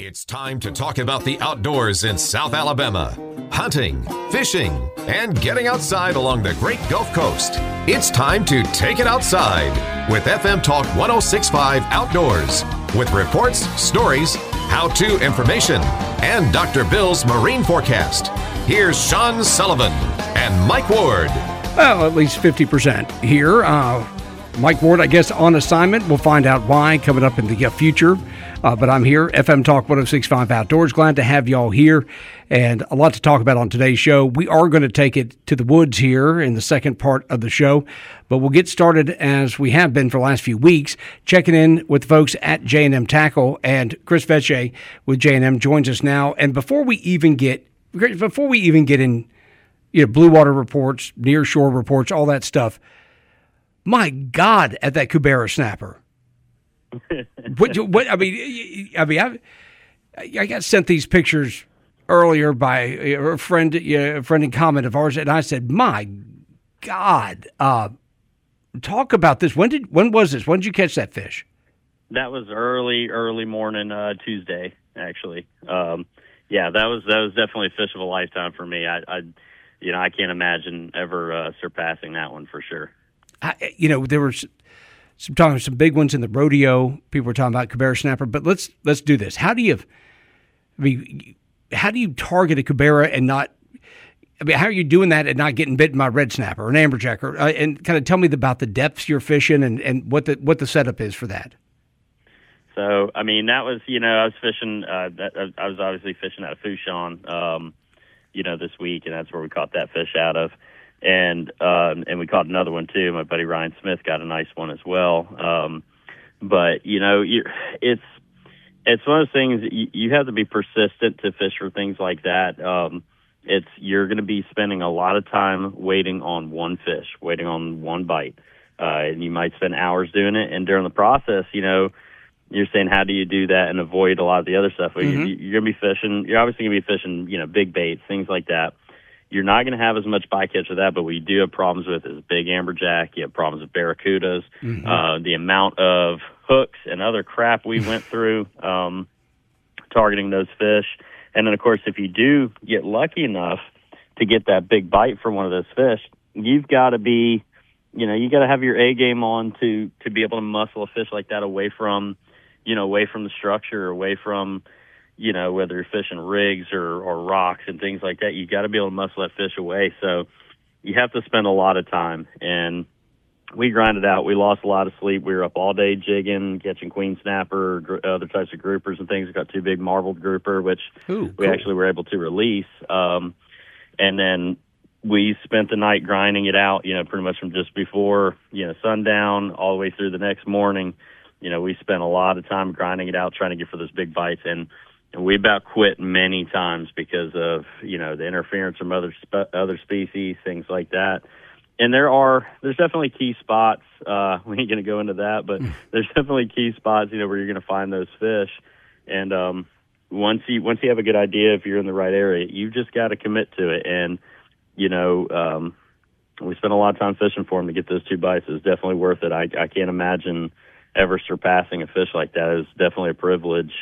It's time to talk about the outdoors in South Alabama. Hunting, fishing, and getting outside along the Great Gulf Coast. It's time to take it outside with FM Talk 106.5 Outdoors. With reports, stories, how-to information, and Dr. Bill's marine forecast. Here's Sean Sullivan and Mike Ward. Well, at least 50% here. Mike Ward, I guess, on assignment. We'll find out why coming up in the future. But I'm here, FM Talk 106.5 Outdoors. Glad to have y'all here and a lot to talk about on today's show. We are going to take it to the woods here in the second part of the show, but we'll get started as we have been for the last few weeks, checking in with folks at J&M Tackle, and Chris Veche with J&M joins us now. And before we even get in, blue water reports, near shore reports, all that stuff, my God, at that Cubera snapper. What I got sent these pictures earlier by a friend in comment of ours, and I said, "My God, talk about this. When was this? When did you catch that fish?" That was early morning Tuesday, actually. That was definitely a fish of a lifetime for me. I can't imagine ever surpassing that one for sure. There were some big ones in the rodeo. People were talking about Cubera snapper, but let's do this. How do you target a Cubera and not? How are you doing that and not getting bitten by a red snapper or an amberjack? And kind of tell me about the depths you're fishing and what the setup is for that. So that was I was fishing. I was obviously fishing out of Fouchon, this week, and that's where we caught that fish out of. And we caught another one too. My buddy Ryan Smith got a nice one as well. But it's one of those things you have to be persistent to fish for things like that. You're going to be spending a lot of time waiting on one fish, waiting on one bite, and you might spend hours doing it. And during the process, you're saying, how do you do that and avoid a lot of the other stuff? Well, mm-hmm. You're going to be fishing. You're obviously going to be fishing, big baits, things like that. You're not going to have as much bycatch with that, but what you do have problems with is big amberjack. You have problems with barracudas. Mm-hmm. The amount of hooks and other crap we went through targeting those fish. And then, of course, if you do get lucky enough to get that big bite from one of those fish, you've got to be, you got to have your A game on to be able to muscle a fish like that away from the structure, away from, whether you're fishing rigs or rocks and things like that. You got to be able to muscle that fish away. So you have to spend a lot of time. And we grinded out. We lost a lot of sleep. We were up all day jigging, catching queen snapper, other types of groupers and things. We got two big marbled grouper, which we actually were able to release. And then we spent the night grinding it out, pretty much from just before, sundown all the way through the next morning. We spent a lot of time grinding it out, trying to get for those big bites. And we about quit many times because of, the interference from other species, things like that. And there's definitely key spots. We ain't going to go into that, but there's definitely key spots, where you're going to find those fish. And once you have a good idea, if you're in the right area, you've just got to commit to it. And, we spent a lot of time fishing for them to get those two bites. It was definitely worth it. I can't imagine ever surpassing a fish like that. Is definitely a privilege.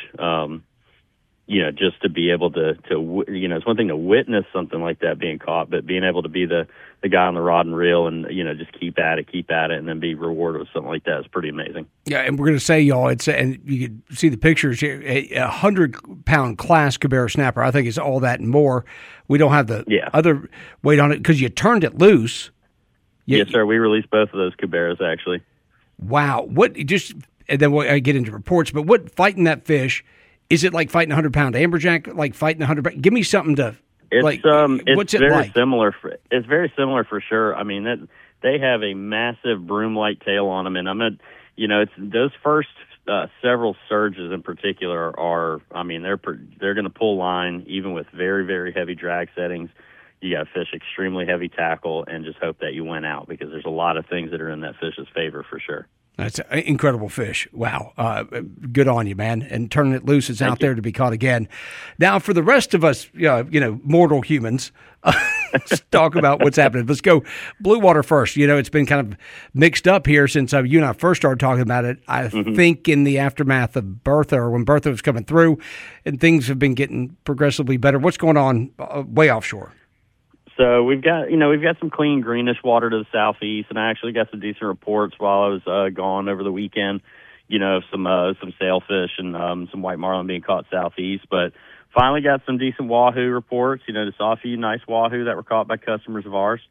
Just to be able to it's one thing to witness something like that being caught, but being able to be the guy on the rod and reel and, just keep at it, and then be rewarded with something like that is pretty amazing. Yeah, and we're going to say, y'all, and you can see the pictures here, a 100-pound class Cubera snapper. I think it's all that and more. We don't have the other weight on it because you turned it loose. Yes, sir. We released both of those Cuberas, actually. Wow. And then we'll get into reports, but what fighting that fish, is it like fighting a 100-pound amberjack? Like fighting 100? Give me something to. It's what's it very like? Similar. It's very similar for sure. They have a massive broom-like tail on them, and it's those first several surges in particular are. They're going to pull line even with very, very heavy drag settings. You got to fish extremely heavy tackle and just hope that you win out because there's a lot of things that are in that fish's favor for sure. That's an incredible fish. Wow. Good on you, man. And turning it loose is out there to be caught again. Now, for the rest of us, mortal humans, Let's talk about what's happening. Let's go blue water first. It's been kind of mixed up here since you and I first started talking about it. I think in the aftermath of Bertha, or when Bertha was coming through, and things have been getting progressively better. What's going on way offshore? So we've got some clean greenish water to the southeast, and I actually got some decent reports while I was gone over the weekend. Some sailfish and some white marlin being caught southeast, but finally got some decent wahoo reports. Just saw a few nice wahoo that were caught by customers of ours.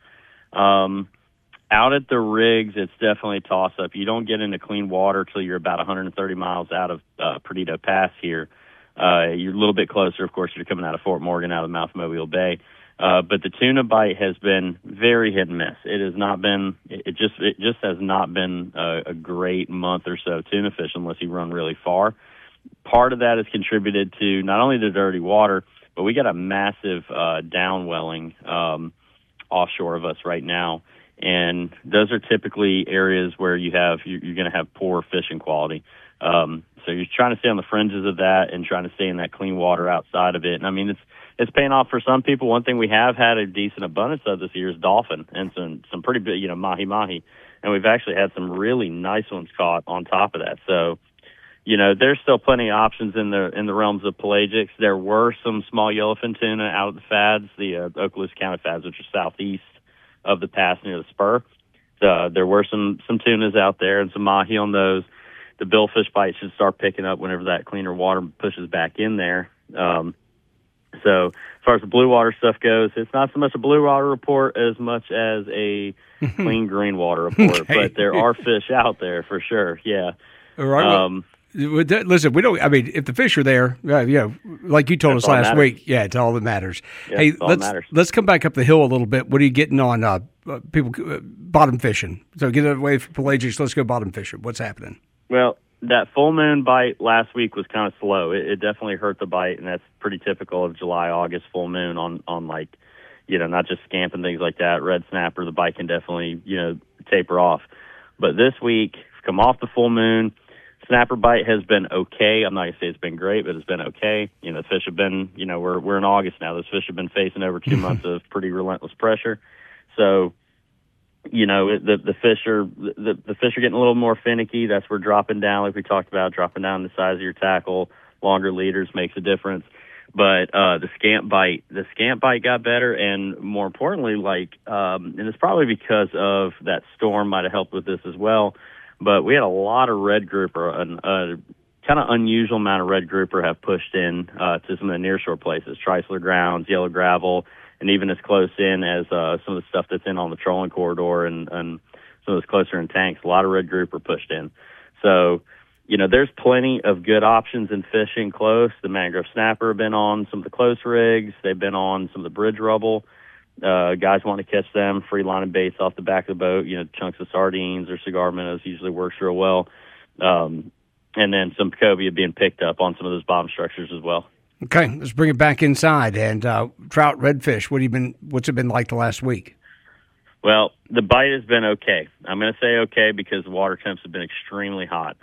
Out at the rigs, it's definitely a toss-up. You don't get into clean water till you're about 130 miles out of Perdido Pass here. You're a little bit closer, of course, you're coming out of Fort Morgan, out of Mouth Mobile Bay. But the tuna bite has been very hit and miss. It just has not been a great month or so tuna fish unless you run really far. Part of that is contributed to not only the dirty water, but we got a massive downwelling offshore of us right now. And those are typically areas where you're going to have poor fishing quality. So you're trying to stay on the fringes of that and trying to stay in that clean water outside of it. And I mean, it's paying off for some people. One thing we have had a decent abundance of this year is dolphin and some pretty big, mahi-mahi. And we've actually had some really nice ones caught on top of that. So, there's still plenty of options in the realms of pelagics. There were some small yellowfin tuna out at the fads, the Okaloosa County fads, which are southeast of the pass near the spur. There were some tunas out there and some mahi on those. The billfish bite should start picking up whenever that cleaner water pushes back in there. So as far as the blue water stuff goes, it's not so much a blue water report as much as a clean green water report. Okay. But there are fish out there for sure. Yeah. All right. Listen, we don't. I mean, if the fish are there, like you told us last week, it's all that matters. Yeah, hey, let's come back up the hill a little bit. What are you getting on people bottom fishing? So get away from pelagics. Let's go bottom fishing. What's happening? Well, that full moon bite last week was kind of slow. It definitely hurt the bite, and that's pretty typical of July, August full moon on not just scamp and things like that. Red snapper, the bite can definitely taper off. But this week, come off the full moon. Snapper bite has been okay. I'm not going to say it's been great, but it's been okay. The fish have been, we're in August now. Those fish have been facing over 2 months of pretty relentless pressure. So, the fish are getting a little more finicky. That's where dropping down, like we talked about, dropping down the size of your tackle, longer leaders makes a difference. But the scamp bite got better, and more importantly, and it's probably because of that storm might have helped with this as well. But we had a lot of red grouper, a kind of unusual amount of red grouper have pushed in to some of the nearshore places, Chrysler Grounds, Yellow Gravel, and even as close in as some of the stuff that's in on the trolling corridor and some of those closer in tanks. A lot of red grouper pushed in. So, there's plenty of good options in fishing close. The mangrove snapper have been on some of the close rigs. They've been on some of the bridge rubble. Guys want to catch them, free line and baits off the back of the boat, chunks of sardines or cigar minnows usually works real well. And then some cobia being picked up on some of those bottom structures as well. Okay, let's bring it back inside. And trout, redfish, what's it been like the last week? Well, the bite has been okay. I'm going to say okay because the water temps have been extremely hot.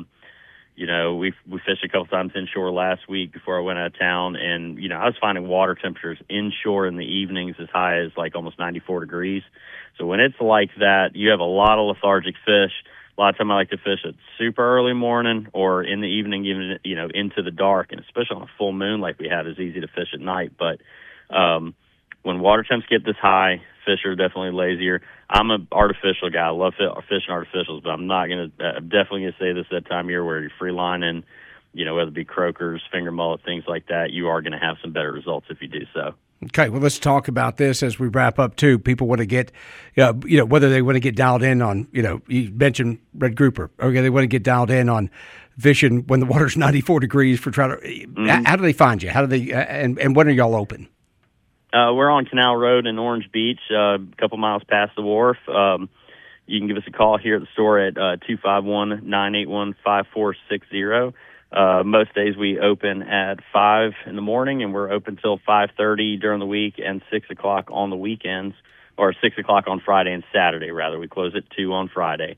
We fished a couple times inshore last week before I went out of town, and, I was finding water temperatures inshore in the evenings as high as almost 94 degrees. So when it's like that, you have a lot of lethargic fish. A lot of time I like to fish at super early morning or in the evening, even, into the dark, and especially on a full moon like we had, it's easy to fish at night. But when water temps get this high, fish are definitely lazier. I'm an artificial guy. I love fishing artificials, but I'm definitely going to say this at that time of year where you're free lining, whether it be croakers, finger mullet, things like that, you are going to have some better results if you do so. Okay, well, let's talk about this as we wrap up, too. People want to get, whether they want to get dialed in on, you mentioned red grouper. Okay, they want to get dialed in on fishing when the water's 94 degrees for trout. Mm-hmm. How do they find you? How do they, and when are y'all open? We're on Canal Road in Orange Beach, a couple miles past the wharf. You can give us a call here at the store at 251-981-5460. Most days we open at 5 in the morning, and we're open till 5:30 during the week and 6 o'clock on the weekends, or 6 o'clock on Friday and Saturday, rather. We close at 2 on Friday.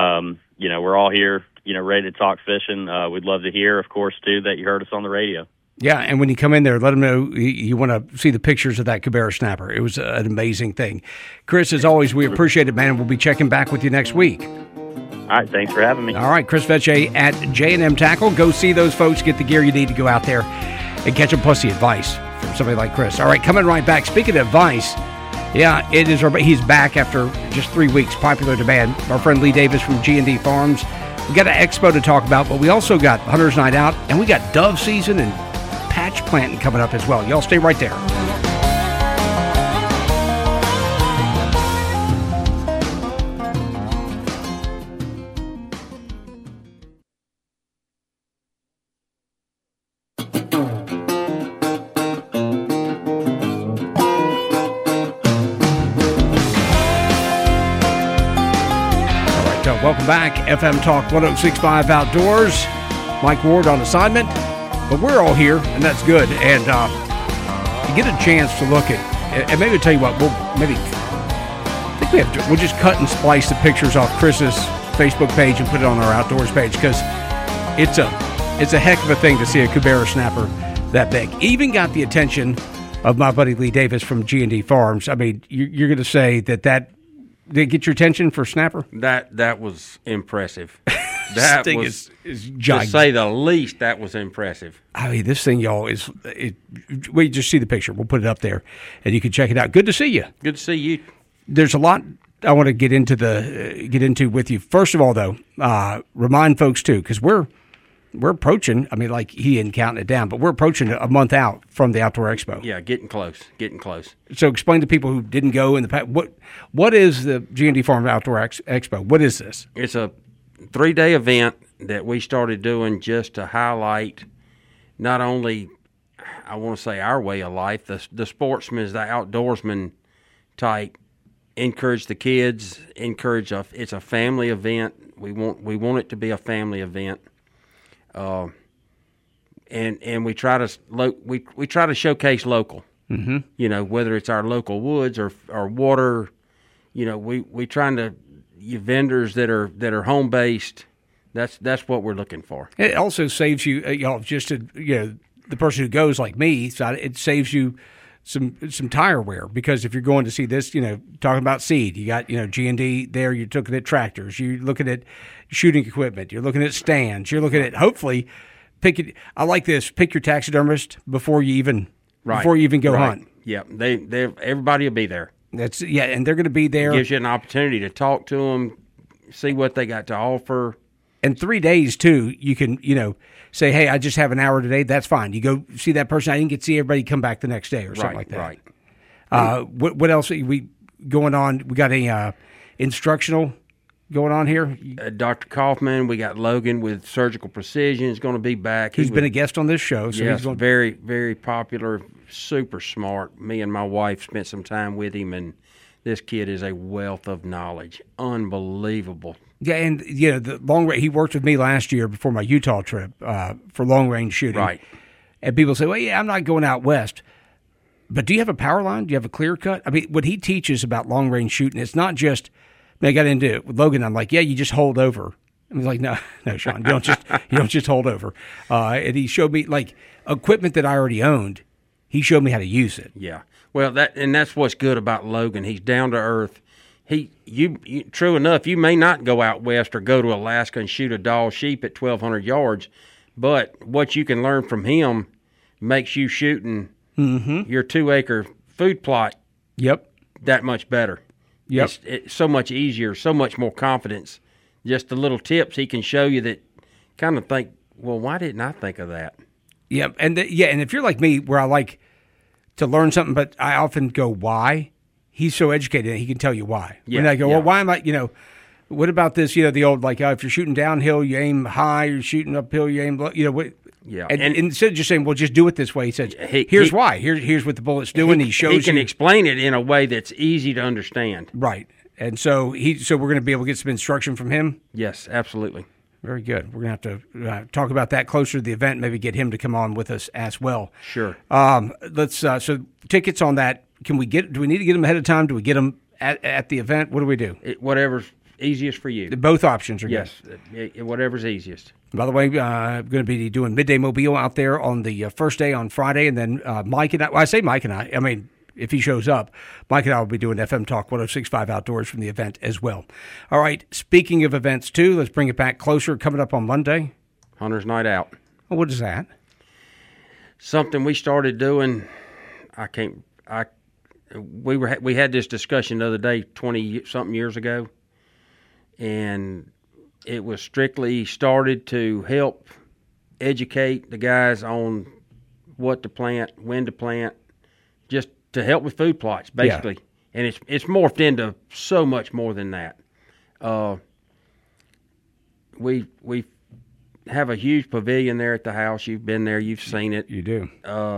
We're all here, ready to talk fishing. We'd love to hear, of course, too, that you heard us on the radio. Yeah, and when you come in there, let them know you want to see the pictures of that Cabera snapper. It was an amazing thing. Chris, as always, we appreciate it, man, and we'll be checking back with you next week. All right, thanks for having me. All right, Chris Vecce at J&M Tackle. Go see those folks, get the gear you need to go out there and catch them, plus the advice from somebody like Chris. All right, coming right back. Speaking of advice, yeah, he's back after just 3 weeks, popular demand. Our friend Lee Davis from G&D Farms. We got an expo to talk about, but we also got Hunter's Night Out, and we got dove season and patch planting coming up as well. Y'all stay right there. Welcome back. FM Talk 106.5 Outdoors. Mike Ward on assignment. But we're all here, and that's good. And you get a chance to look at, and maybe I'll tell you what, we'll just cut and splice the pictures off Chris's Facebook page and put it on our Outdoors page, because it's a heck of a thing to see a Cabera snapper that big. Even got the attention of my buddy Lee Davis from G&D Farms. I mean, you're going to say that did it get your attention for snapper? That was impressive. That thing was, is gigantic. To say the least, that was impressive. I mean, this thing, y'all, we just see the picture. We'll put it up there, and you can check it out. Good to see you. Good to see you. There's a lot I want to get into with you. First of all, though, remind folks too, because we're approaching. I mean, like he isn't counting it down, but we're approaching a month out from the Outdoor Expo. Yeah, getting close. So, explain to people who didn't go in the past. What is the G&D Farm Outdoor Expo? What is this? It's a 3-day event that we started doing just to highlight not only, I want to say, our way of life, the sportsmen, the outdoorsman type, encourage the kids, it's a family event. We want it to be a family event. And we try to showcase local. Mm-hmm. You know, whether it's our local woods or water, you know, we trying to vendors that are home based. That's what we're looking for. It also saves you, the person who goes like me. So it saves you some tire wear, because if you're going to see this, talking about seed, you got G&D there. You're looking at tractors. You're looking at shooting equipment. You're looking at stands. You're looking at hopefully I like this. Pick your taxidermist before you even go hunt. Yeah, everybody will be there. And they're going to be there. It gives you an opportunity to talk to them, see what they got to offer. And 3 days too, you can say, hey, I just have an hour today. That's fine. You go see that person. I didn't get to see everybody. Come back the next day or something like that. Right. What else are we going on? We got a instructional going on here. Dr. Kaufman. We got Logan with Surgical Precision is going to be back. He's been a guest on this show. So yes, very, very popular, super smart. Me and my wife spent some time with him, and this kid is a wealth of knowledge. Unbelievable. Yeah, and the long range. He worked with me last year before my Utah trip for long range shooting. Right. And people say, well, yeah, I'm not going out west. But do you have a power line? Do you have a clear cut? I mean, what he teaches about long range shooting, it's not just. I got into it with Logan. I'm like, yeah, you just hold over. And he's like, no, Sean, you don't just hold over. And he showed me like equipment that I already owned. He showed me how to use it. Yeah. Well, that's what's good about Logan. He's down to earth. True enough, you may not go out west or go to Alaska and shoot a Dall sheep at 1,200 yards, but what you can learn from him makes you shooting your 2-acre food plot that much better. Yep. It's so much easier, so much more confidence. Just the little tips he can show you that kind of think, well, why didn't I think of that? Yeah, and if you're like me, where I like to learn something, but I often go, why? He's so educated, he can tell you why. Yeah, and I go, well, why am I, what about this, the old, like, if you're shooting downhill, you aim high, you're shooting uphill, you aim low, what? Yeah. And instead of just saying, well, just do it this way, he says, here's why. Here's what the bullet's doing. He shows you. He can explain it in a way that's easy to understand. Right. And so we're going to be able to get some instruction from him? Yes, absolutely. Very good. We're going to have to talk about that closer to the event, maybe get him to come on with us as well. Sure. So tickets on that, do we need to get them ahead of time? Do we get them at the event? What do we do? Whatever's easiest for you. Both options are good. Yes, whatever's easiest. By the way, I'm going to be doing Midday Mobile out there on the first day on Friday, and then Mike and I, well, I say Mike and I mean, if he shows up, Mike and I will be doing FM Talk 106.5 Outdoors from the event as well. All right, speaking of events, too, let's bring it back closer. Coming up on Monday. Hunter's Night Out. Well, what is that? Something we started doing, we had this discussion the other day, 20-something years ago, and it was strictly started to help educate the guys on what to plant, when to plant, just to help with food plots, basically. Yeah. And it's morphed into so much more than that. We have a huge pavilion there at the house. You've been there. You've seen it. You do.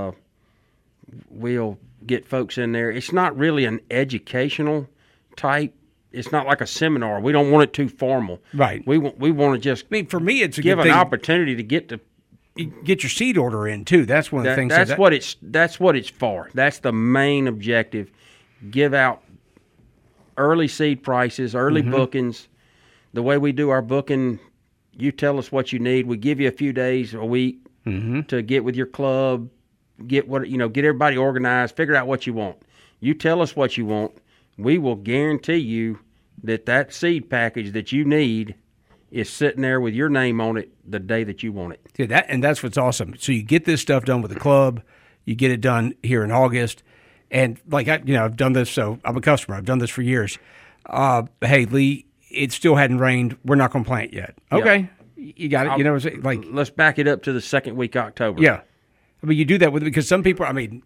We'll get folks in there. It's not really an educational type. It's not like a seminar. We don't want it too formal. Right. We want to just. I mean, for me, it's a give good an thing. Opportunity to get your seed order in too. That's one of the things. That's what it's for. That's the main objective. Give out early seed prices, early bookings. The way we do our booking, you tell us what you need. We give you a few days a week to get with your club, get everybody organized, figure out what you want. You tell us what you want. We will guarantee you that seed package that you need is sitting there with your name on it the day that you want it. Yeah, that's what's awesome. So you get this stuff done with the club, you get it done here in August, and I've done this, so I'm a customer. I've done this for years. Hey, Lee, it still hadn't rained. We're not going to plant yet. Okay, you got it. Let's back it up to the second week of October. Yeah, I mean you do that because some people. I mean,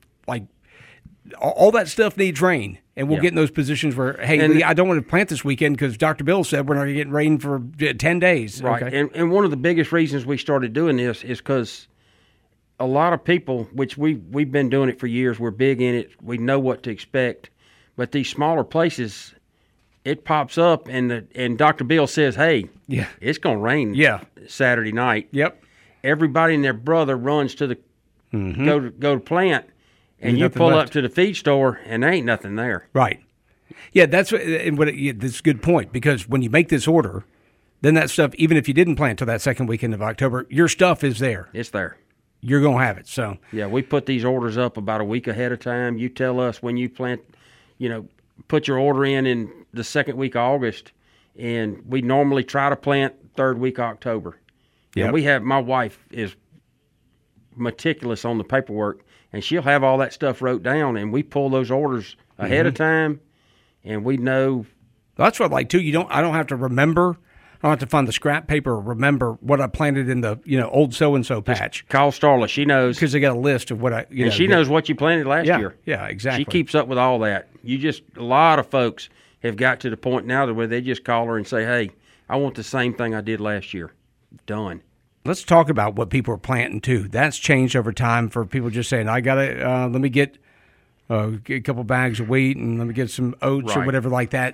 all that stuff needs rain, and we'll get in those positions where, hey, Lee, I don't want to plant this weekend because Dr. Bill said we're not getting rain for 10 days. Right, okay. And one of the biggest reasons we started doing this is because a lot of people, which we've been doing it for years, we're big in it, we know what to expect, but these smaller places, it pops up, and Dr. Bill says, hey, it's going to rain Saturday night. Yep. Everybody and their brother runs to the go to plant. And you pull up to the feed store, and there ain't nothing there. Right. Yeah, that's a good point, because when you make this order, then that stuff, even if you didn't plant till that second weekend of October, your stuff is there. It's there. You're going to have it. So yeah, we put these orders up about a week ahead of time. You tell us when you plant, put your order in the second week of August, and we normally try to plant third week of October. Yeah, my wife is meticulous on the paperwork. And she'll have all that stuff wrote down, and we pull those orders ahead of time, and we know. That's what I like too. I don't have to remember. I don't have to find the scrap paper or remember what I planted in the old so and so patch. Just call Starla. She knows because they got a list of what I. And she knows what you planted last year. Yeah, exactly. She keeps up with all that. A lot of folks have got to the point now where they just call her and say, "Hey, I want the same thing I did last year." Done. Let's talk about what people are planting, too. That's changed over time for people just saying, I got to, let me get a couple bags of wheat and let me get some oats or whatever like that.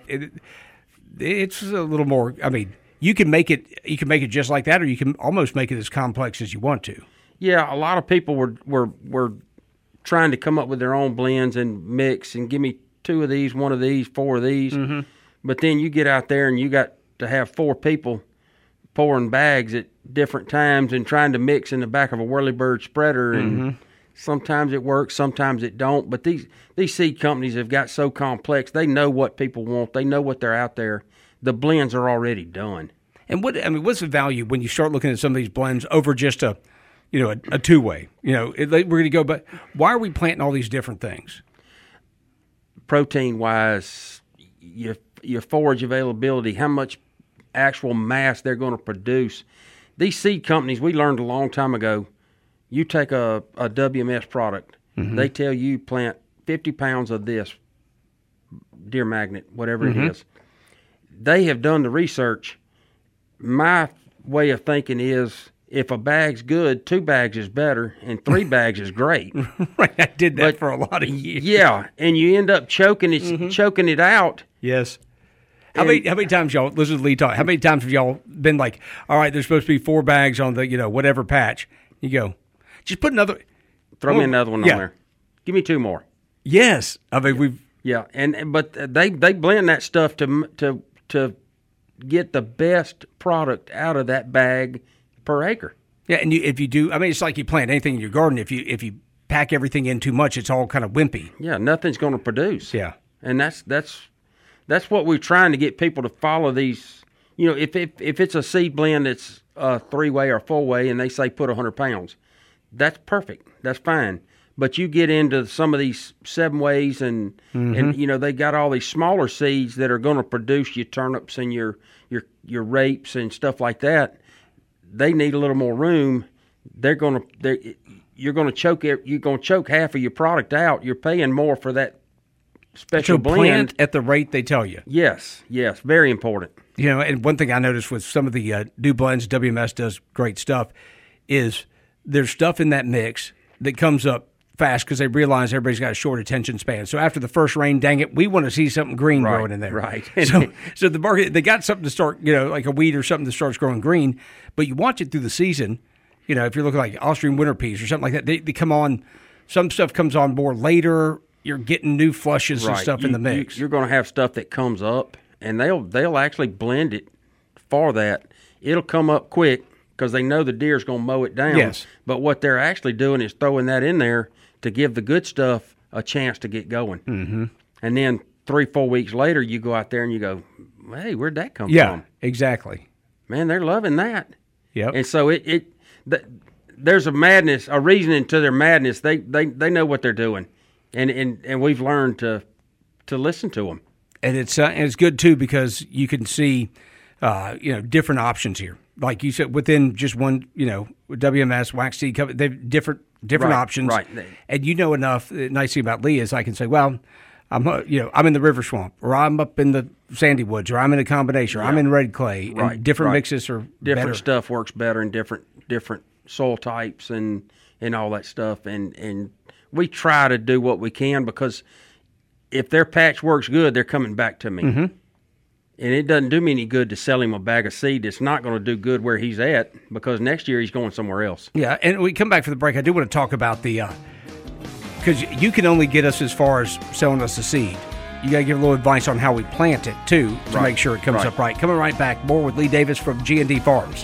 It's a little more, I mean, you can make it just like that, or you can almost make it as complex as you want to. Yeah, a lot of people were trying to come up with their own blends and mix and give me 2 of these, 1 of these, 4 of these. Mm-hmm. But then you get out there and you got to have 4 people pouring bags at different times and trying to mix in the back of a whirlybird spreader, and sometimes it works, sometimes it don't. But these seed companies have got so complex. They know what people want. They know what they're out there. The blends are already done. And what's the value when you start looking at some of these blends over just a two-way? We're going to go, but why are we planting all these different things? Protein-wise, your forage availability, how much actual mass they're going to produce. These seed companies, we learned a long time ago, you take a WMS product, they tell you plant 50 pounds of this, deer magnet, whatever it is. They have done the research. My way of thinking is, if a bag's good, 2 bags is better, and 3 bags is great. Right, I did that for a lot of years. Yeah, and you end up choking it out. Yes. How many times y'all listen to Lee talk? How many times have y'all been like, all right, there's supposed to be 4 bags on the whatever patch? You go, just put another. Throw me another one on there. Give me 2 more. Yes, I mean but they blend that stuff to get the best product out of that bag per acre. Yeah, and if you do, I mean, it's like you plant anything in your garden. If you pack everything in too much, it's all kind of wimpy. Yeah, nothing's going to produce. Yeah, and that's what we're trying to get people to follow these. You know, if it's a seed blend that's 3-way or 4-way, and they say put 100 pounds, that's perfect. That's fine. But you get into some of these 7-ways, and you know they got all these smaller seeds that are going to produce your turnips and your rapes and stuff like that. They need a little more room. You're going to choke half of your product out. You're paying more for that special blend. Plant at the rate they tell you. Yes, very important. You know, and one thing I noticed with some of the new blends, WMS does great stuff, is there's stuff in that mix that comes up fast because they realize everybody's got a short attention span. So after the first rain, dang it, we want to see something green growing in there. Right. So the market, they got something to start, you know, like a weed or something that starts growing green, but you watch it through the season. You know, if you're looking like Austrian winter peas or something like that, they come on, some stuff comes on more later. You're getting new flushes and stuff in the mix. You're going to have stuff that comes up, and they'll actually blend it for that. It'll come up quick because they know the deer's going to mow it down. Yes. But what they're actually doing is throwing that in there to give the good stuff a chance to get going. Mm-hmm. And then 3-4 weeks later, you go out there and you go, hey, where'd that come from? Yeah, exactly. Man, they're loving that. Yep. And so there's a madness, a reasoning to their madness. They know what they're doing, and we've learned to listen to them. And it's good too because you can see, different options here. Like you said, within just one, WMS, wax seed company, they've different options. Right. And you know enough. The nice thing about Lee is I can say, well, I'm in the river swamp, or I'm up in the sandy woods, or I'm in a combination, or I'm in red clay. Right. And different mixes are different better. stuff works better in different soil types and all that stuff. And we try to do what we can because if their patch works good, they're coming back to me. Mm-hmm. And it doesn't do me any good to sell him a bag of seed that's not going to do good where he's at because next year he's going somewhere else. Yeah, and we come back for the break. I do want to talk about the because you can only get us as far as selling us the seed. You got to give a little advice on how we plant it, too, to make sure it comes up right. Coming right back, more with Lee Davis from G&D Farms.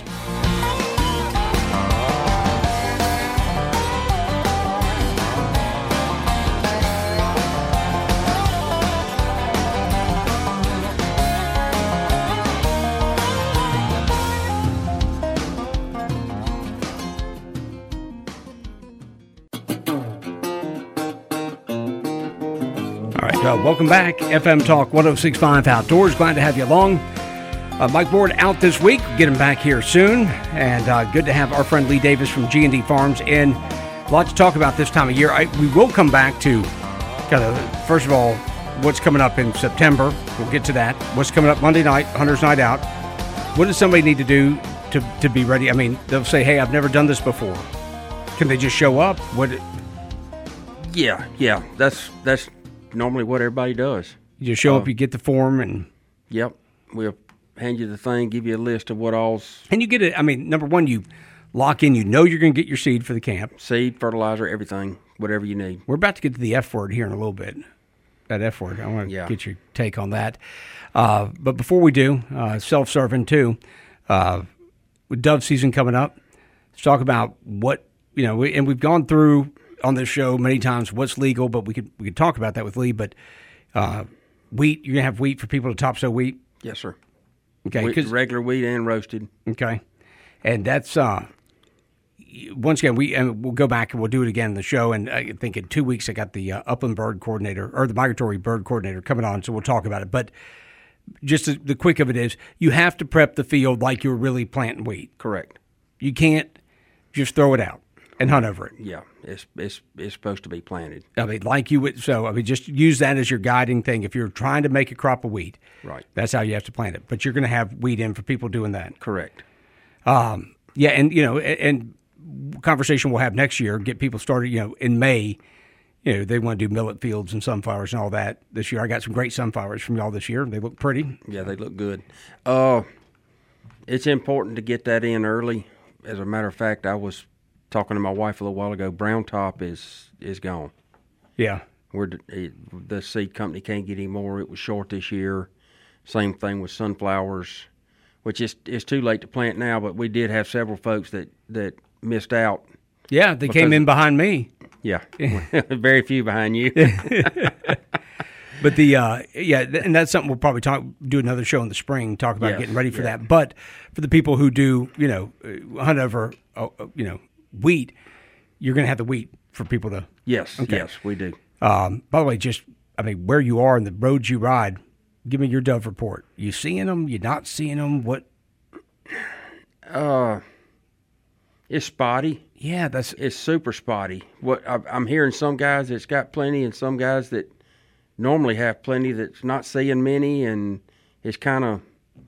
Welcome back. FM Talk 106.5 Outdoors. Glad to have you along. Mike Ward out this week. Get him back here soon. And good to have our friend Lee Davis from G&D Farms. And a lot to talk about this time of year. We will come back to kind of, first of all, what's coming up in September. We'll get to that. What's coming up Monday night, Hunter's Night Out. What does somebody need to do to be ready? I mean, they'll say, hey, I've never done this before. Can they just show up? Yeah. That's normally what everybody does. You just show up, you get the form, and... Yep. We'll hand you the thing, give you a list of what all's... And you get it. I mean, number one, you lock in. You know you're going to get your seed for the camp. Seed, fertilizer, everything, whatever you need. We're about to get to the F word here in a little bit. That F word. I want to get your take on that. But before we do, self-serving too, with dove season coming up, let's talk about what, and we've gone through... on this show many times what's legal, but we could talk about that with Lee. But wheat, you're gonna have wheat for people to topsoil wheat. Yes, sir. Okay, regular wheat and roasted. Okay, and that's once again we'll go back and we'll do it again in the show. And I think in 2 weeks I got the upland bird coordinator or the migratory bird coordinator coming on, so we'll talk about it. But just the quick of it is you have to prep the field like you're really planting wheat. Correct. You can't just throw it out and hunt over it. Yeah, it's supposed to be planted. I mean, like you would. So, I mean, just use that as your guiding thing. If you're trying to make a crop of wheat, right, that's how you have to plant it. But you're going to have wheat in for people doing that. Correct. Yeah, and and conversation we'll have next year. Get people started. In May, they want to do millet fields and sunflowers and all that this year. I got some great sunflowers from y'all this year. They look pretty. Yeah, they look good. It's important to get that in early. As a matter of fact, I was talking to my wife a little while ago. Brown top is gone. Yeah. The seed company can't get any more. It was short this year. Same thing with sunflowers. which is too late to plant now. But we did have several folks that missed out. Yeah, they came in behind me. Yeah, very few behind you. But and that's something we'll probably do another show in the spring, talk about getting ready for that. But for the people who do, hunt over, wheat, you're going to have the wheat for people to. Yes, yes, we do. By the way, where you are and the roads you ride, give me your dove report. You seeing them? You not seeing them? What? It's spotty. Yeah, it's super spotty. What I'm hearing, some guys that's got plenty, and some guys that normally have plenty that's not seeing many, and it's kind of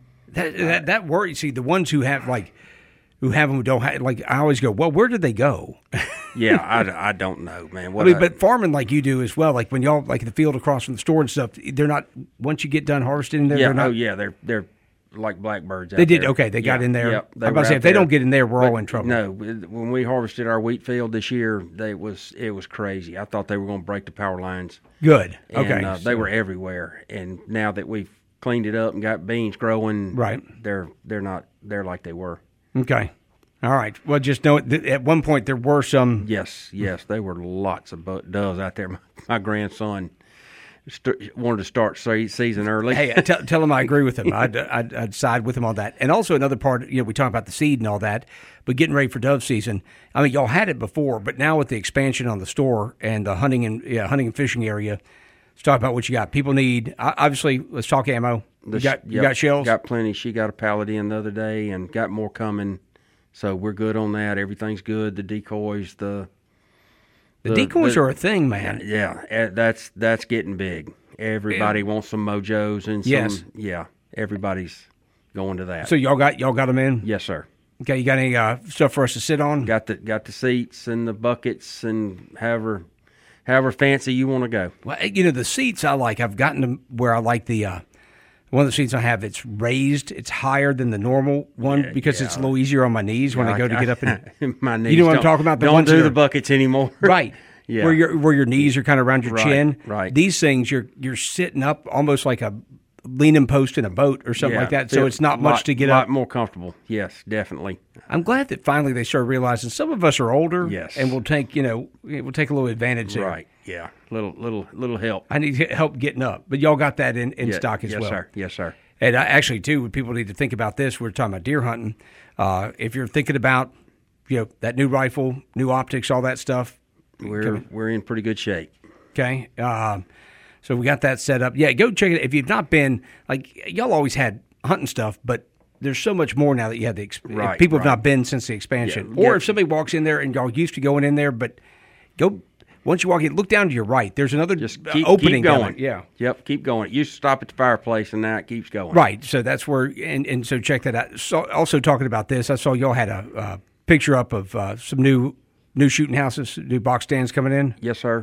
that worries. See, the ones who have them who don't have, like, I always go, well, where did they go? Yeah, I don't know, man. But farming like you do as well, like when y'all, like the field across from the store and stuff, they're not, once you get done harvesting there, they're not. They're like blackbirds. They did, okay, they got in there. Yep, I'm about to say, if they don't get in there, we're all in trouble. No, when we harvested our wheat field this year, it was crazy. I thought they were going to break the power lines. Good, and, okay. They were everywhere, and now that we've cleaned it up and got beans growing, right, they're not, they're like they were. Okay. All right. Well, just know at one point there were some. Yes, there were lots of doves out there. My grandson wanted to start season early. Hey, tell him I agree with him. I'd side with him on that. And also another part, we talk about the seed and all that, but getting ready for dove season. I mean, y'all had it before, but now with the expansion on the store and the hunting and fishing area, let's talk about what you got. People need, obviously, let's talk ammo. You got shells? Got plenty. She got a pallet in the other day and got more coming. So we're good on that. Everything's good. The decoys, the decoys are a thing, man. Yeah, that's getting big. Everybody wants some mojos and some. Yes. Yeah, everybody's going to that. So y'all got them in? Yes, sir. Okay, you got any stuff for us to sit on? Got the seats and the buckets and however fancy you want to go. Well, the seats I like. I've gotten to where I like the. One of the seats I have, it's raised. It's higher than the normal one because it's a little easier on my knees when I go to get up and my knees. You know what I'm talking about? Don't do the buckets anymore. Right. Yeah. Where your knees are kind of around your chin. Right. These things you're sitting up almost like a leaning post in a boat or something like that. So it's not much to get up. A lot more comfortable. Yes, definitely. I'm glad that finally they started realizing some of us are older. Yes. And we'll take a little advantage there. Right. Yeah. Little help. I need help getting up. But y'all got that in stock as well. Yes, sir. And actually, too, people need to think about this. We're talking about deer hunting. If you're thinking about, that new rifle, new optics, all that stuff, we're in pretty good shape. Okay, so we got that set up. Yeah, go check it. If you've not been, y'all always had hunting stuff, but there's so much more now that you have the experience. People have not been since the expansion. Yeah, or if somebody walks in there and y'all used to going in there, but go. Once you walk in, look down to your right. There's another opening. Keep going. Yeah. Yep. Keep going. It used to stop at the fireplace, and now it keeps going. Right. So that's where, and so check that out. So also talking about this, I saw y'all had a picture up of some new shooting houses, new box stands coming in. Yes, sir.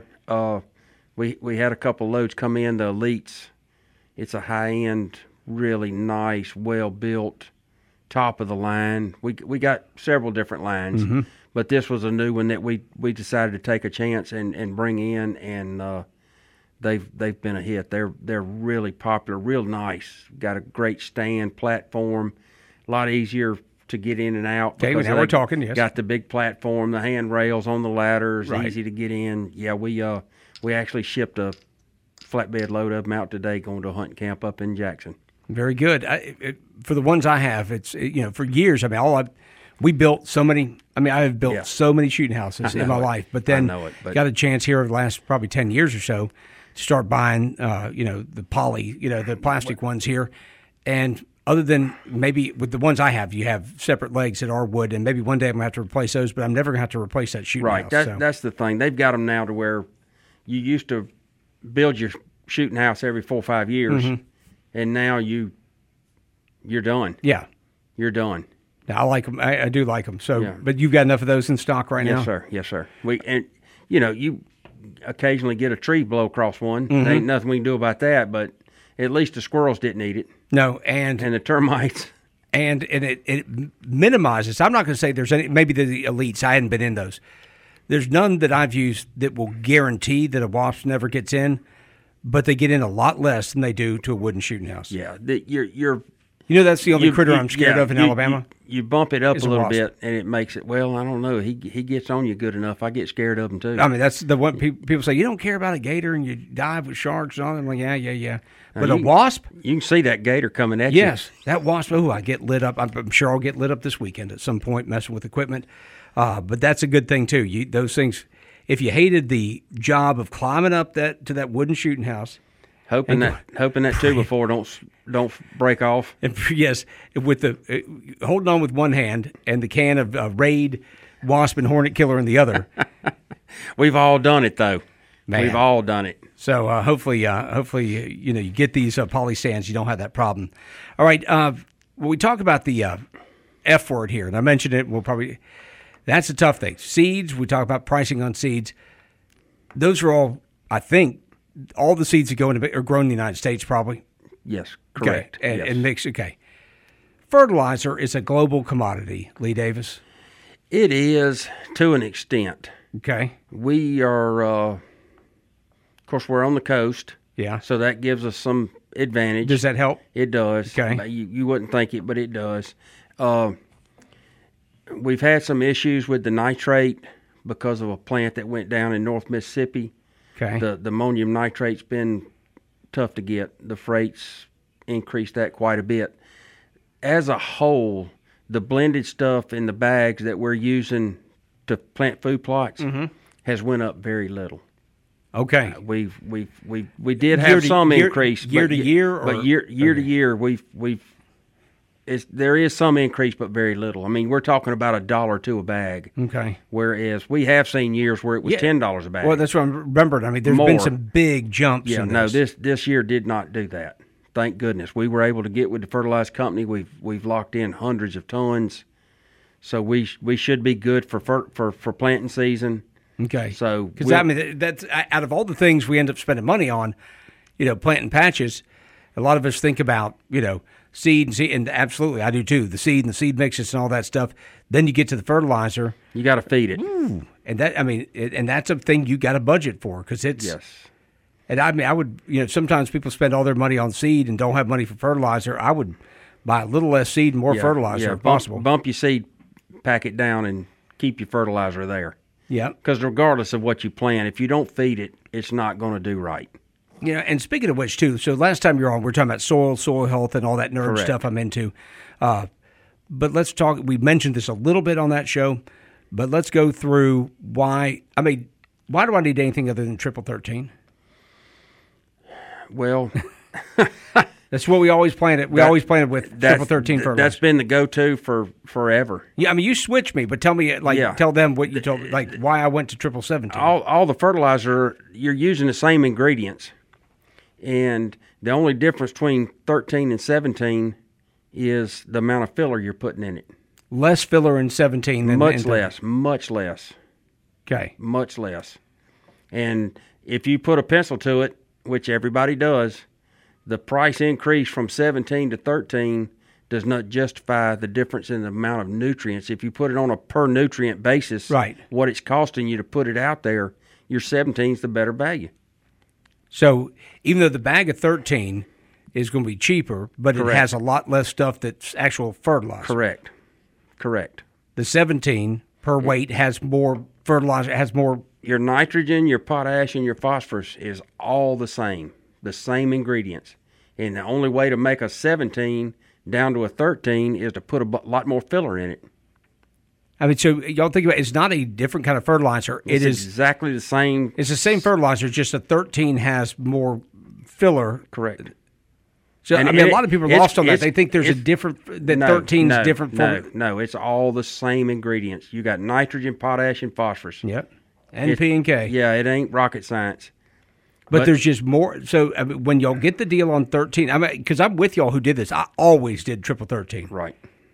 We had a couple loads come in. The Elites. It's a high end, really nice, well built, top of the line. We got several different lines. Mm-hmm. But this was a new one that we decided to take a chance and bring in, and they've been a hit. They're really popular, real nice. Got a great stand platform, a lot easier to get in and out. Okay, now we're talking. Yes, got the big platform, the handrails on the ladders, easy to get in. Yeah, we actually shipped a flatbed load of them out today, going to a hunting camp up in Jackson. Very good. For the ones I have, it's for years. I mean, we built so many. I mean, I have built so many shooting houses in my life, but then got a chance here over the last probably 10 years or so to start buying, the poly, the plastic ones here. And other than maybe with the ones I have, you have separate legs that are wood, and maybe one day I'm going to have to replace those, but I'm never going to have to replace that shooting house. Right, that's the thing. They've got them now to where you used to build your shooting house every 4 or 5 years, and now you're done. Yeah. You're done. I like them. I do like them. So, but you've got enough of those in stock right now? Yes, sir. You occasionally get a tree blow across one. There ain't nothing we can do about that, but at least the squirrels didn't eat it. No, and the termites. And it minimizes. I'm not going to say there's any. Maybe the Elites. I hadn't been in those. There's none that I've used that will guarantee that a wasp never gets in, but they get in a lot less than they do to a wooden shooting house. Yeah, You know, that's the only critter I'm scared of in Alabama. You bump it up a little wasp. bit, and it makes it. Well, I don't know. He gets on you good enough. I get scared of him too. I mean, that's the one people say. You don't care about a gator, and you dive with sharks and all that. I'm like, yeah. But a wasp, you can see that gator coming at you. yes, that wasp. Oh, I get lit up. I'm sure I'll get lit up this weekend at some point messing with equipment. But that's a good thing too. Those things. If you hated the job of climbing up to that wooden shooting house. Hoping that two before don't break off. And yes, with the holding on with one hand and the can of Raid, Wasp, and Hornet Killer in the other. We've all done it though. Man. We've all done it. So hopefully, you get these poly stands, you don't have that problem. All right, when we talk about the F word here, and I mentioned it, that's a tough thing. Seeds. We talk about pricing on seeds. Those are all, I think. All the seeds that go into are grown in the United States, probably. Yes, correct. Okay. Yes. And mix. Okay. Fertilizer is a global commodity, Lee Davis. It is to an extent. Okay. We are, of course, we're on the coast. Yeah. So that gives us some advantage. Does that help? It does. Okay. You wouldn't think it, but it does. We've had some issues with the nitrate because of a plant that went down in North Mississippi. Okay. The ammonium nitrate's been tough to get. The freight's increased that quite a bit. As a whole, the blended stuff in the bags that we're using to plant food plots has went up very little. Okay. We did have some increase year to year, but year to year there is some increase, but very little. I mean, we're talking about $1 or $2 a bag. Okay. Whereas we have seen years where it was $10 a bag. Well, that's what I remembered. I mean, there's been some big jumps. Yeah, in no, this. this year did not do that. Thank goodness. We were able to get with the fertilizer company. We've locked in hundreds of tons, so we should be good for planting season. Okay. So because I mean, that's out of all the things we end up spending money on, planting patches. A lot of us think about seed, and absolutely, I do too. The seed and the seed mixes and all that stuff. Then you get to the fertilizer. You got to feed it. Ooh, and that's a thing you got to budget for because it's. Yes. And I mean, I would, sometimes people spend all their money on seed and don't have money for fertilizer. I would buy a little less seed and more fertilizer if possible. Bump your seed packet down and keep your fertilizer there. Yeah. Because regardless of what you plant, if you don't feed it, it's not going to do right. And speaking of which, too, so last time you're on, we're talking about soil health, and all that nerd Correct. stuff I'm into. But let's talk, we mentioned this a little bit on that show, but let's go through why do I need anything other than Triple 13? Well, that's what we always planted. We always planted with Triple 13 fertilizer. That's been the go-to for forever. Yeah, I mean, you switch me, but tell me, tell them what you told, why I went to Triple 17. All the fertilizer, you're using the same ingredients. And the only difference between 13 and 17 is the amount of filler you're putting in it. Less filler in 17 than much less. Okay. Much less. And if you put a pencil to it, which everybody does, the price increase from 17 to 13 does not justify the difference in the amount of nutrients. If you put it on a per nutrient basis, right, what it's costing you to put it out there, your 17 is the better value. So even though the bag of 13 is going to be cheaper, but Correct. It has a lot less stuff that's actual fertilizer. Correct. The 17 per weight has more fertilizer, has more. Your nitrogen, your potash, and your phosphorus is all the same ingredients. And the only way to make a 17 down to a 13 is to put a lot more filler in it. I mean, so y'all think about it, it's not a different kind of fertilizer. It's exactly the same. It's the same fertilizer, just a 13 has more filler. Correct. So, a lot of people are lost on that. They think there's a different, that 13 is different. No, it's all the same ingredients. You got nitrogen, potash, and phosphorus. Yep. And P and K. Yeah, it ain't rocket science. But there's just more. So when y'all get the deal on 13, because I'm with y'all who did this. I always did Triple 13. Right.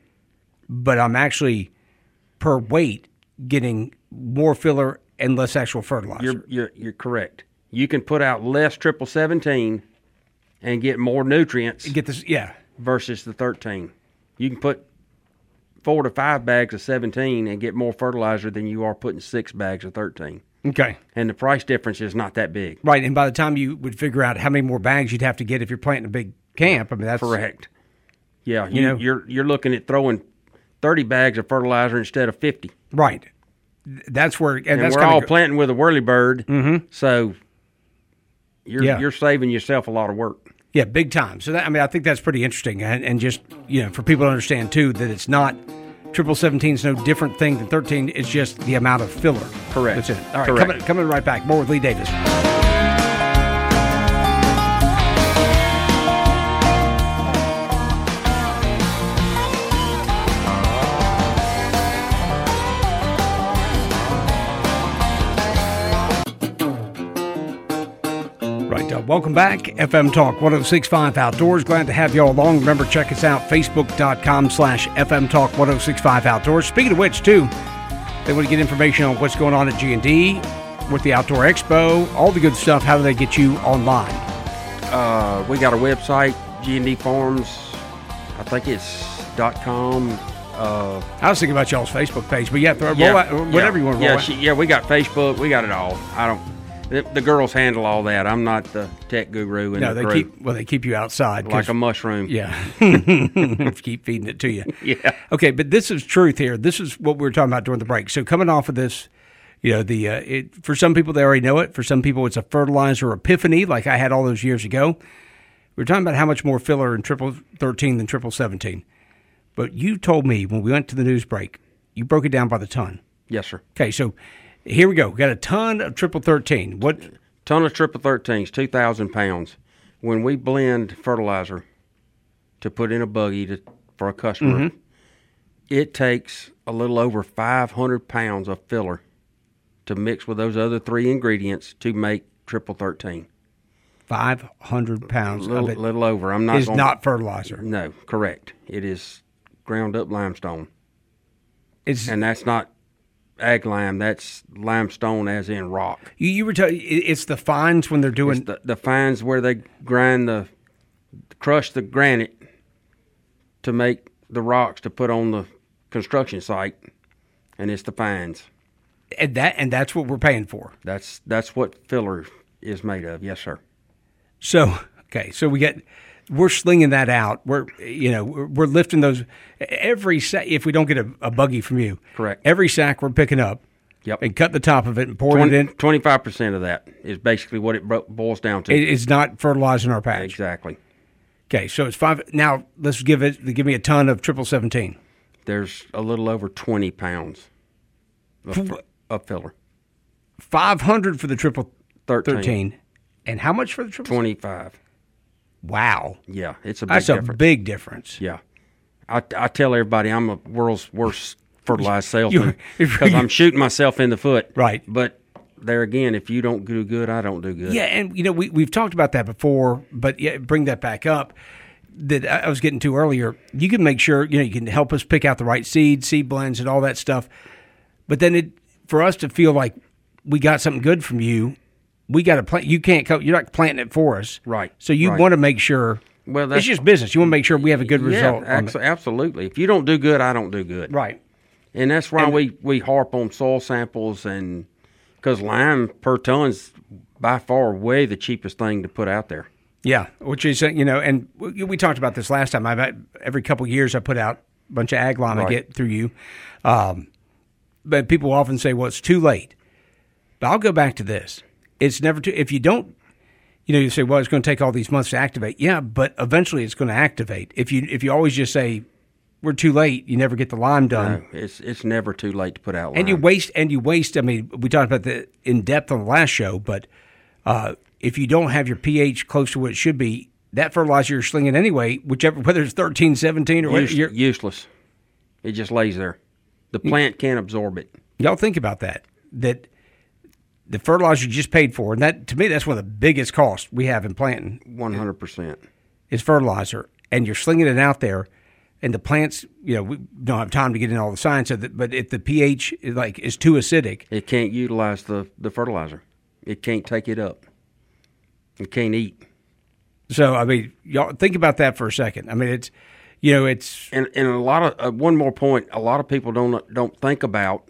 But I'm actually per weight getting more filler and less actual fertilizer. You're correct. You can put out less Triple 17 and get more nutrients. Get this, yeah. Versus the 13. You can put 4 to 5 bags of 17 and get more fertilizer than you are putting 6 bags of 13. Okay. And the price difference is not that big. Right, and by the time you would figure out how many more bags you'd have to get if you're planting a big camp, that's... Correct. Yeah, you're looking at throwing 30 bags of fertilizer instead of 50. Right. That's where, and that's we're all planting with a whirlybird, so you're saving yourself a lot of work. Yeah, big time. So that, I think that's pretty interesting, and just for people to understand too that it's not 1717 is no different thing than 13. It's just the amount of filler. Correct. That's it. All right, coming right back. More with Lee Davis. Welcome back. FM Talk 1065 Outdoors. Glad to have you all along. Remember, check us out, facebook.com/FM Talk 1065 Outdoors. Speaking of which, too, they want to get information on what's going on at G&D, with the Outdoor Expo, all the good stuff. How do they get you online? We got a website, G&D Farms. I think it's .com. I was thinking about y'all's Facebook page, but whatever you want to roll out. We got Facebook. We got it all. The girls handle all that. I'm not the tech guru. They keep you outside like a mushroom. Yeah, keep feeding it to you. Yeah. Okay, but this is truth here. This is what we were talking about during the break. So coming off of this, for some people they already know it. For some people it's a fertilizer epiphany, like I had all those years ago. We were talking about how much more filler in 13 than 1717. But you told me when we went to the news break, you broke it down by the ton. Yes, sir. Okay, so. Here we go. We got a ton of 1313. What? Ton of 1313s, 2,000 pounds. When we blend fertilizer to put in a buggy for a customer, it takes a little over 500 pounds of filler to mix with those other three ingredients to make 1313. 500 pounds of it. Little over. Not fertilizer. No, correct. It is ground up limestone. And that's not ag lime, that's limestone as in rock. You were telling it's the fines when they're doing the fines where they crush the granite to make the rocks to put on the construction site, and it's the fines. And that's what we're paying for. That's what filler is made of. Yes, sir. So we're slinging that out. We're lifting those every sack. If we don't get a buggy from you, correct. Every sack we're picking up, and cut the top of it and pouring it in. 25% of that is basically what it boils down to. It's not fertilizing our patch. Exactly. Okay, so it's 5. Now let's give me a ton of 1717. There's a little over 20 pounds of filler. 500 for the 1313, and how much for the 25. Wow. Yeah, it's a big difference. That's a big difference. Yeah. I tell everybody I'm a world's worst fertilized salesman because I'm shooting myself in the foot. Right. But there again, if you don't do good, I don't do good. Yeah, and we've talked about that before, but bring that back up that I was getting to earlier. You can make sure, you can help us pick out the right seed blends and all that stuff. But then for us to feel like we got something good from you, we got to plant. You can't. You're not planting it for us, right? So you want to make sure. Well, it's just business. You want to make sure we have a good result. Absolutely. If you don't do good, I don't do good. Right. And that's why we harp on soil samples, and because lime per ton's by far way the cheapest thing to put out there. Yeah, which is and we talked about this last time. Every couple of years I put out a bunch of ag lime I get through you, but people often say, "Well, it's too late." But I'll go back to this. It's never too. If you don't, you say, well, it's going to take all these months to activate. Yeah, but eventually it's going to activate. If you always just say we're too late, you never get the lime done. No, it's never too late to put out lime. And you waste. I mean, we talked about that in depth on the last show, but if you don't have your pH close to what it should be, that fertilizer you're slinging anyway, whether it's 13, 17 or whatever, useless. It just lays there. The plant can't absorb it. Y'all think about that. That the fertilizer you just paid for, and that to me that's one of the biggest costs we have in planting. 100% is fertilizer, and you're slinging it out there, and the plants, we don't have time to get in all the science of it. But if the pH is too acidic, it can't utilize the fertilizer. It can't take it up. It can't eat. So I mean, y'all think about that for a second. I mean, it's and a lot of one more point. A lot of people don't think about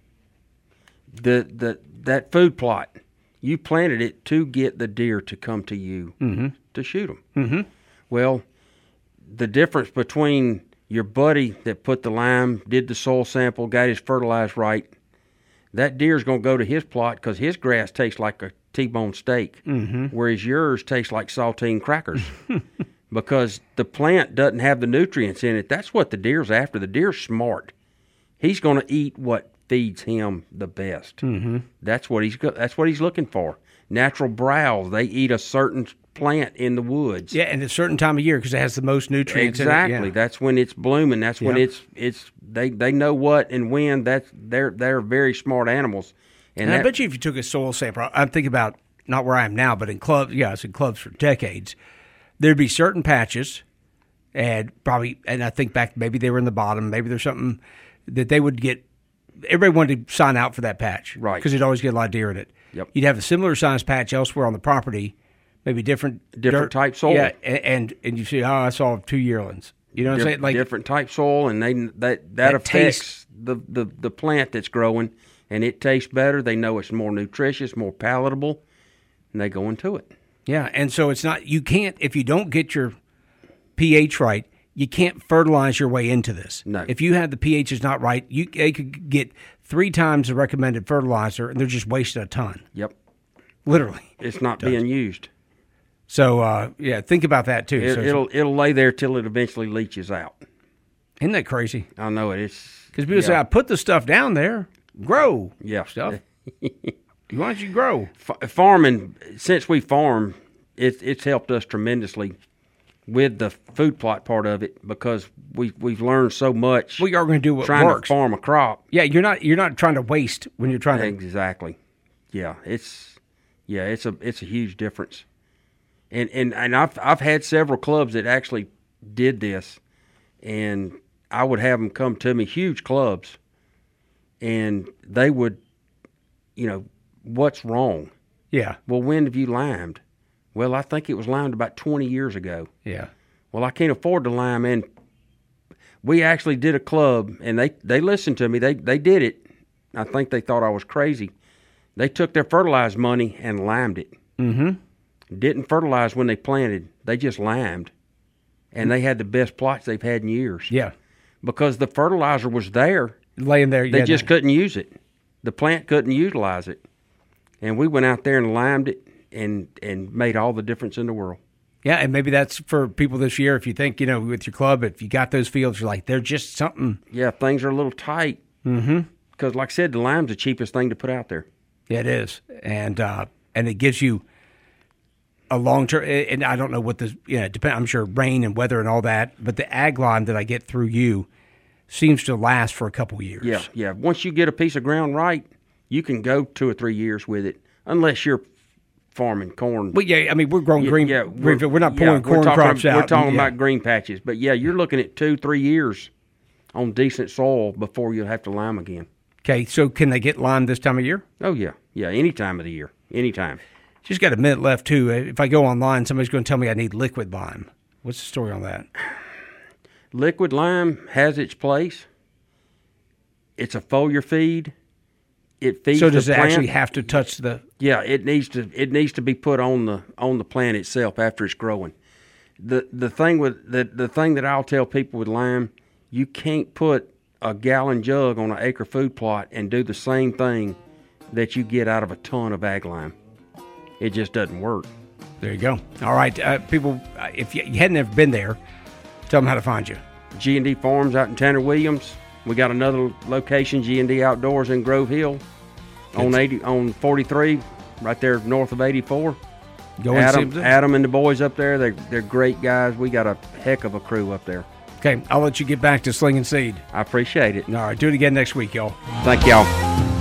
that food plot. You planted it to get the deer to come to you to shoot them. Mm-hmm. Well, the difference between your buddy that put the lime, did the soil sample, got his fertilized right, that deer's going to go to his plot because his grass tastes like a T-bone steak, whereas yours tastes like saltine crackers because the plant doesn't have the nutrients in it. That's what the deer's after. The deer's smart. He's going to eat what feeds him the best. That's what he's looking for. Natural browse. They eat a certain plant in the woods. Yeah, and at a certain time of year because it has the most nutrients. Exactly. In it. Yeah. That's when it's blooming. That's when they know what and when. They're very smart animals. And I bet you if you took a soil sample, I'm thinking about not where I am now, but in clubs. Yeah, I was in clubs for decades. There'd be certain patches, and I think back maybe they were in the bottom. Maybe there's something that they would get. Everybody wanted to sign out for that patch, right? Because you'd always get a lot of deer in it. Yep. You'd have a similar sized patch elsewhere on the property, maybe different type soil. Yeah, and you see, I saw 2 yearlings. You know what I'm saying? Like different type soil, and that affects the plant that's growing, and it tastes better. They know it's more nutritious, more palatable, and they go into it. Yeah, and so it's not, you can't, if you don't get your pH right, you can't fertilize your way into this. No. If you have the pH is not right, they could get 3 times the recommended fertilizer, and they're just wasting a ton. Yep. Literally. It's not being used. So, think about that, too. It'll lay there till it eventually leaches out. Isn't that crazy? I know it is. Because people say, I put the stuff down there, grow. Yeah. Stuff. Why don't you grow? Farming, since we farm, it's helped us tremendously with the food plot part of it because we've learned so much. We are going to do what trying works. To farm a crop. Yeah, you're not trying to waste when you're trying to. Exactly. Yeah, it's a huge difference. And I've had several clubs that actually did this, and I would have them come to me, huge clubs, and they would, what's wrong? Yeah. Well, when have you limed? Well, I think it was limed about 20 years ago. Yeah. Well, I can't afford to lime, and we actually did a club, and they listened to me. They did it. I think they thought I was crazy. They took their fertilized money and limed it. Mm-hmm. Didn't fertilize when they planted. They just limed, and they had the best plots they've had in years. Yeah. Because the fertilizer was there. Laying there. They just couldn't use it. The plant couldn't utilize it. And we went out there and limed it and made all the difference in the world. Yeah, and maybe that's for people this year. If you think, with your club, if you got those fields, you're like, they're just something. Yeah, things are a little tight. Mm-hmm. Because, like I said, the lime's the cheapest thing to put out there. Yeah, it is. And it gives you a long-term, and I don't know what the, depend. I'm sure rain and weather and all that, but the ag lime that I get through you seems to last for a couple years. Yeah. Once you get a piece of ground right, you can go 2 or 3 years with it, unless you're farming corn. Well, yeah, I mean, we're growing green. Yeah, we're not pulling corn crops out. We're talking about green patches. But, yeah, you're looking at 2-3 years on decent soil before you'll have to lime again. Okay, so can they get lime this time of year? Oh, yeah. Yeah, any time of the year. Anytime. Just got a minute left, too. If I go online, somebody's going to tell me I need liquid lime. What's the story on that? Liquid lime has its place. It's a foliar feed. It feeds the plant. So does it actually have to touch the? Yeah, it needs to be put on the plant itself after it's growing. The thing that I'll tell people with lime, you can't put a gallon jug on an acre food plot and do the same thing that you get out of a ton of ag lime. It just doesn't work. There you go. All right, people, if you hadn't ever been there, tell them how to find you. G&D Farms out in Tanner Williams. We got another location, G&D Outdoors in Grove Hill, on 43, right there north of 84. Go and see them. Adam and the boys up there, they're great guys. We got a heck of a crew up there. Okay, I'll let you get back to slinging seed. I appreciate it. All right, do it again next week, y'all. Thank y'all.